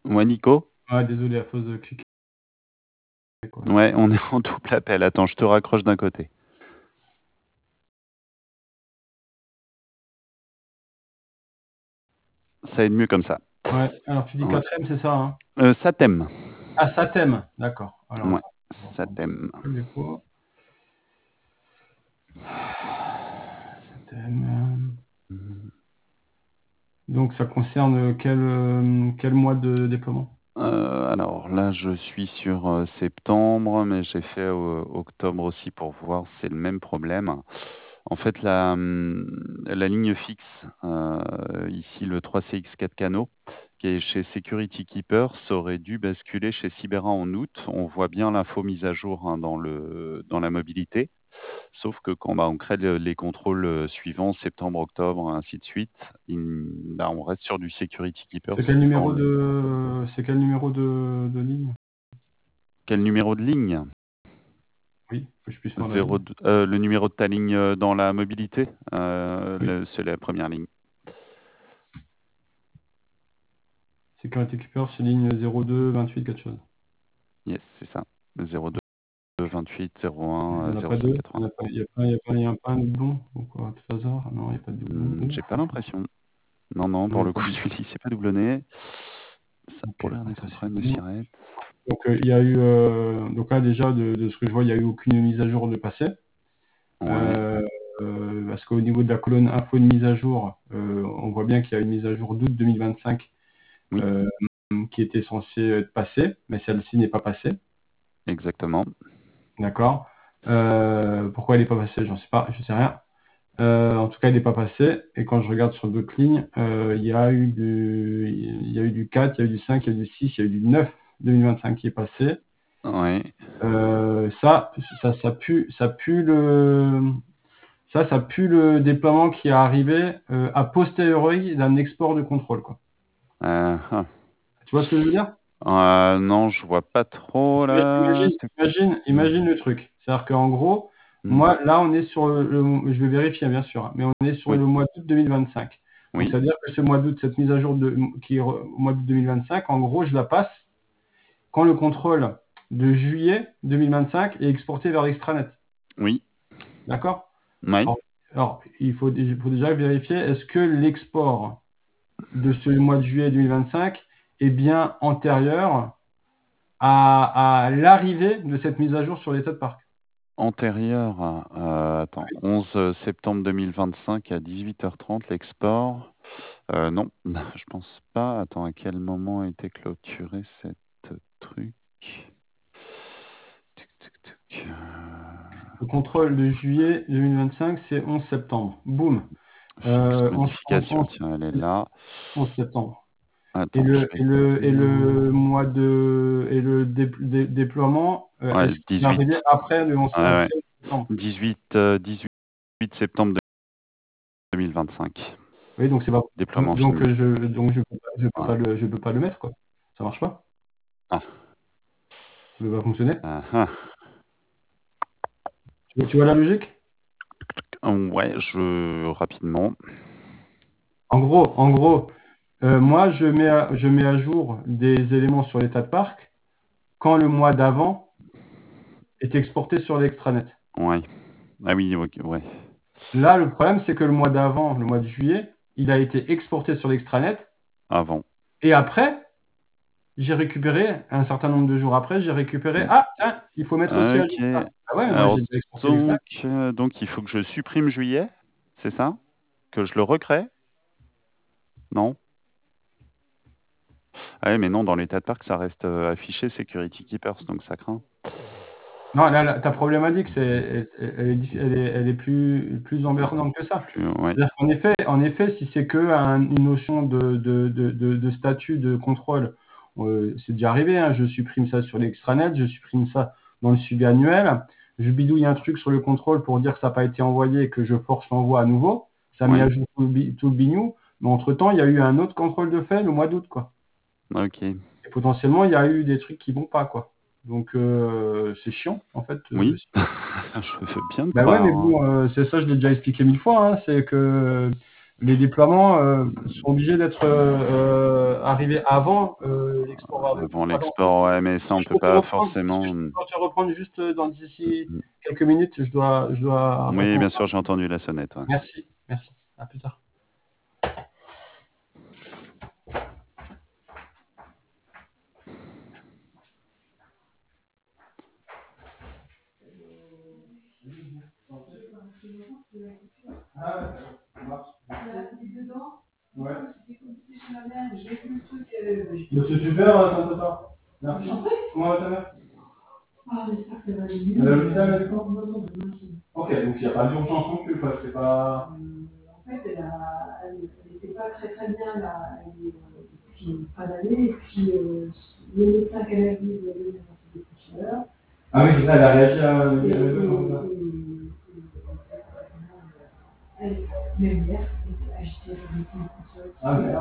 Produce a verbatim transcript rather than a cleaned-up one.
Ouais, Nico? Ouais, désolé, à force de cliquer, quoi. Ouais, on est en double appel. Attends, je te raccroche d'un côté. Ça aide mieux comme ça. Ouais, alors tu dis Ouais. quatrième, c'est ça, hein? Euh, Satem. Ah, Satem, d'accord. Alors, Ouais, attends, on va prendre Satem. des fois. Satem. Mhm. Donc, ça concerne quel, euh, quel mois de déploiement? Euh, alors là, je suis sur euh, septembre, mais j'ai fait euh, octobre aussi pour voir, c'est le même problème. En fait, la, hum, la ligne fixe, euh, ici le trois C X quatre canaux, qui est chez Security Keeper, ça aurait dû basculer chez Cybera en août. On voit bien l'info mise à jour hein, dans le, dans la mobilité. Sauf que quand bah, on crée le- les contrôles euh, suivants, septembre, octobre, ainsi de suite, il- bah, on reste sur du Security Keeper. C'est quel Enfin, numéro on- de, c'est quel numéro de, de ligne? Quel numéro de ligne? Oui, que je puisse voir la Zéro ligne. deux- euh, le numéro de ta ligne euh, dans la mobilité, euh, Oui. le- c'est la première ligne. Security Keeper, c'est ligne zéro deux vingt-huit quelque chose. Yes, c'est ça. zéro deux vingt-huit zéro un Il n'y en a zéro pas cinq deux? Il quatre-vingts. n'y a pas, il y a pas, il y a pas, il y a pas un doublon ou quoi, à tout hasard? Non, il n'y a pas de doublon. Hmm, Ouf, j'ai pas franchement. l'impression. Non, non, Non, il pour n'y a le pas coup, de celui-ci, c'est pas doublonné. Ça a Ok, pas l'air donc d'être ça un c'est problème de bon. Siret. Donc euh, il y a eu, euh, donc là déjà de, de ce que je vois, il n'y a eu aucune mise à jour de passé. Ouais, Euh, euh, parce qu'au niveau de la colonne info de mise à jour, euh, on voit bien qu'il y a une mise à jour d'août deux mille vingt-cinq oui, euh, qui était censée être passée, mais celle-ci n'est pas passée. exactement. D'accord. Euh, pourquoi elle n'est pas passée? J'en sais pas, je sais rien. Euh, en tout cas, elle n'est pas passée. Et quand je regarde sur d'autres lignes, euh, il y a eu du, il y a eu du quatre, il y a eu du cinq, il y a eu du six, il y a eu du neuf deux mille vingt-cinq qui est passé. Ouais, Euh, ça, ça, ça pue, ça pue le, ça, ça pue le déploiement qui est arrivé euh, a posteriori d'un export de contrôle, quoi. euh, ah. Tu vois ce que je veux dire? Euh, non, je vois pas trop là. Imagine, imagine, Hmm, imagine le truc. C'est-à-dire qu'en gros, hmm, moi, là, on est sur le, le- je vais vérifier bien sûr, hein, mais on est sur Oui, le mois d'août deux mille vingt-cinq. Donc, oui, ça veut dire que ce mois d'août, cette mise à jour de, qui est re- au mois d'août deux mille vingt-cinq, en gros, je la passe quand le contrôle de juillet deux mille vingt-cinq est exporté vers l'extranet. oui, D'accord? oui. Alors, alors, il faut, il faut déjà vérifier, est-ce que l'export de ce mois de juillet deux mille vingt-cinq est bien antérieur à, à l'arrivée de cette mise à jour sur l'état de parc? Antérieur, à- euh, attends, onze septembre deux mille vingt-cinq à dix-huit heures trente, l'export. Euh, non, je pense pas. Attends, à quel moment a été clôturé cette truc? Tuc, tuc, tuc. Le contrôle de juillet deux mille vingt-cinq, c'est onze septembre. Boum. Fixe Euh, onze, onze- modification, onze- tiens, elle est là. onze septembre. Et Attends, je le, vais et le, et le dire. mois de et le dé- dé- déploiement, euh, Ouais, est-ce le qu'il est arrivé dix-huit. après le onze, Ouais, ouais. après septembre? dix-huit, euh, dix-huit septembre deux mille vingt-cinq. Oui, donc c'est pas Déploiement donc fini. euh, je donc je peux pas, je peux Ouais. pas le je peux pas le mettre, quoi. Ça marche pas? Ah, Ça peut pas fonctionner? ah, ah. Tu vois, tu vois la logique? Ouais, je rapidement. En gros, en gros, euh, moi je mets à, je mets à jour des éléments sur l'état de parc quand le mois d'avant est exporté sur l'extranet. Ouais. Ah oui, ok, ouais. Là, le problème, c'est que le mois d'avant, le mois de juillet, il a été exporté sur l'extranet. Avant. Et après, j'ai récupéré, un certain nombre de jours après, j'ai récupéré. Hmm. Ah, tiens, il faut mettre aussi à jour Ok. ça. Ah ouais, mais moi, Alors j'ai déjà exporté donc, l'extranet. euh, donc il faut que je supprime juillet, c'est ça? Que je le recrée? Non? Ah ouais, mais non, dans l'état de parc, ça reste euh, affiché Security Keepers, donc ça craint. Non, là, là, ta problématique, c'est, elle, elle est, diff- elle est, elle est plus, plus emmerdante que ça. Plus, ouais. C'est-à-dire qu'en effet, en effet, si c'est que un- une notion de, de, de, de, de statut de contrôle, euh, c'est déjà arrivé, hein, je supprime ça sur l'extranet, je supprime ça dans le suivi annuel, je bidouille un truc sur le contrôle pour dire que ça n'a pas été envoyé et que je force l'envoi à nouveau, ça met Ouais. à jour tout le, bi- tout le bignou, mais entre-temps, il y a eu un autre contrôle de fait le mois d'août, quoi. Ok. Et potentiellement, il y a eu des trucs qui vont pas, quoi. Donc, euh, c'est chiant, en fait. euh, Oui. Je veux bien te bah ouais, croire, mais hein. bon, euh, c'est ça, je l'ai déjà expliqué mille fois, hein, c'est que les déploiements euh, sont obligés d'être euh, euh, arrivés avant euh, l'export va avant pardon. l'export, ouais, mais ça, on Je peut peux te pas reprendre, est-ce que forcément, je mmh. peux te reprendre juste, heu, dans Mmh d'ici mh. quelques minutes? Je dois je dois Oui, répondre bien à sûr, j'ai entendu la sonnette, ouais. merci, merci. À plus tard. Ah ouais, ça marche. Ouais. Mais c'est super, euh, ton papa. Merci. Comment va ta mère? Ah, j'espère que ça va aller mieux. Elle est à l'hôpital, là, du coup? Non, non, non, merci. Ok, donc il n'y a pas d'urgence non plus, quoi. C'est pas. Euh, en fait, elle a, elle n'était pas très très bien là, elle est, euh, depuis fin d'année, et puis euh, le médecin qu'elle a vu lui a donné un antidépresseur. Ah oui, c'est ça, elle a réagi à. Et, et, et, et, elle, même hier, elle était agitée, elle était console. Ah, mais